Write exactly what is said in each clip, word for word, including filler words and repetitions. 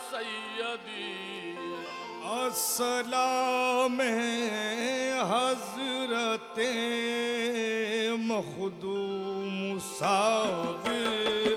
सैयदी अस्सलाम हज़रते मखदूम साबिर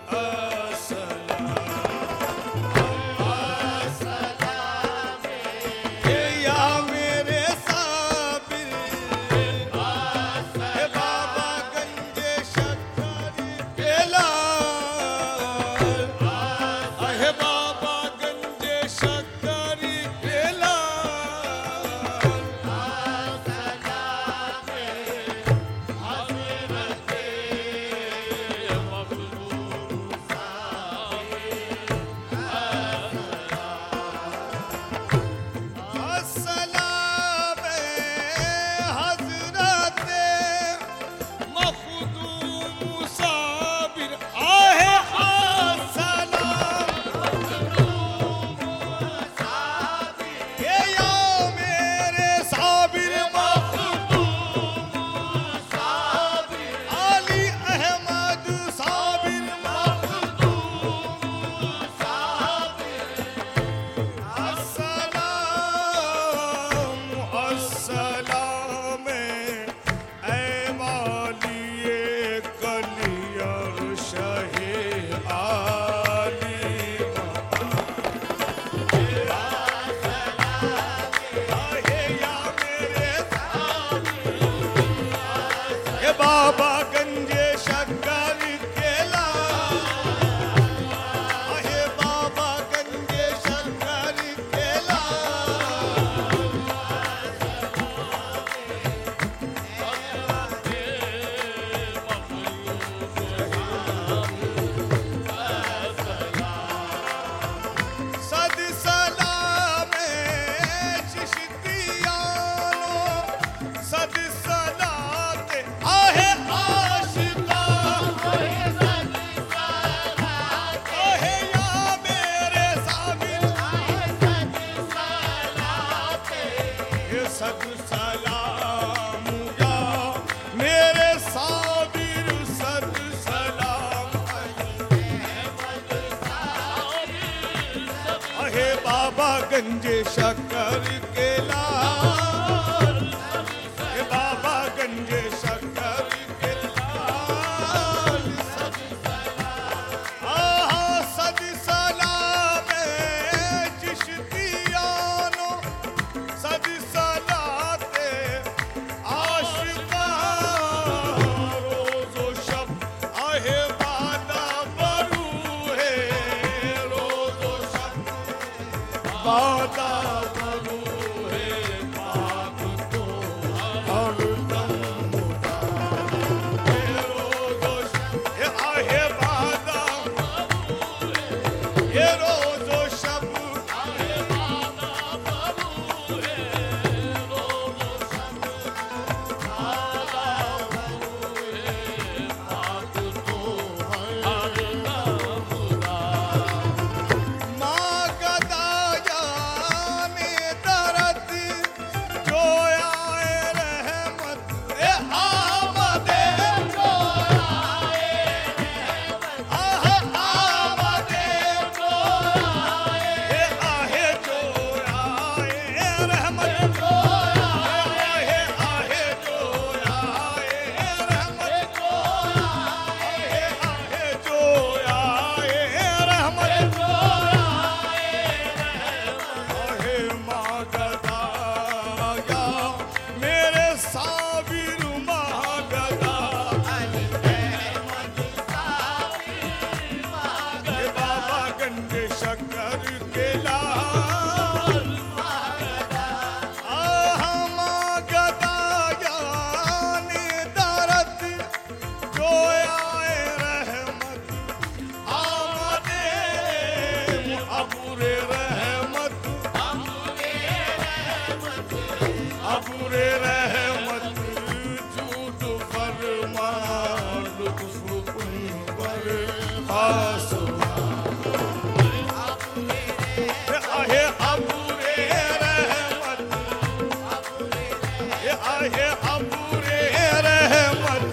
बाबा गंजे शक्कर केला आहे बाबा गंजे शक्कर केला सद सलाम चिश्तियानो सद सद सलाम या मेरे साबिर सद सलाम आहे बाबा गंजे शक्कर केला हे बाबा गंजे शक्कर केला आहा सद सलाम चिश्तियानो सद बादा बरू है पाक तो हर दम मुदा ये रोज़ो ये आहे बादा बरू है ये रोज़ो शब आहे बादा बरू है रोज़ो शब बादा बरू है पाक तो हर दम मुदा माँ गदा अबूरे रहमत झूठ फरमा लुत्फ कुन पर खास आहे अबूरे रहमत आहे अबूरे रहमत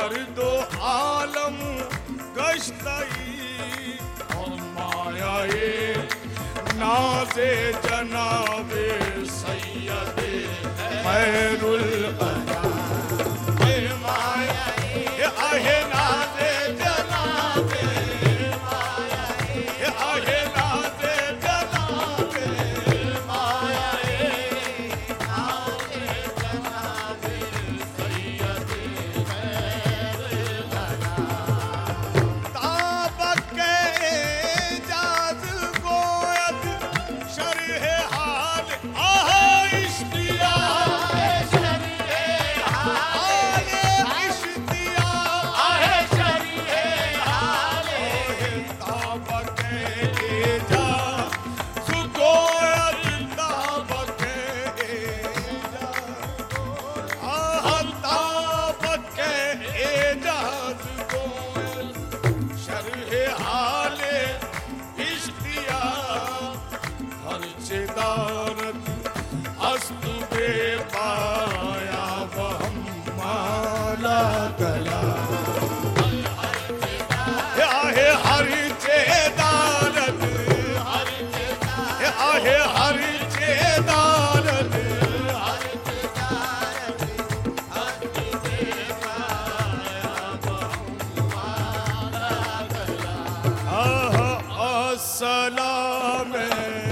हर दो आलम गश्तई और मायाए नाज़े जनाबे सैयदे खैरुल अनाम। हे मायाए आहे नाज़े जनाबे मायाए आहे नाज़े जनाबे मायाए नाज़े जनाबे सैयदे खैरुल अनाम। ताबके एजाज़ गोयत शरह हाल आहा इश्तिया शरह हाल इश्तिया आहे शरह हाल ताबके एजाज़ गोयत ताबके एजाज़ आहा ताबके एजाज़ गोयत शरह हाल इश्तिया हर चिदारत अस्तु बे पाया वहम माला गला। आहे हर चिदारत आहे हर चिदारत आहा अस्सलाम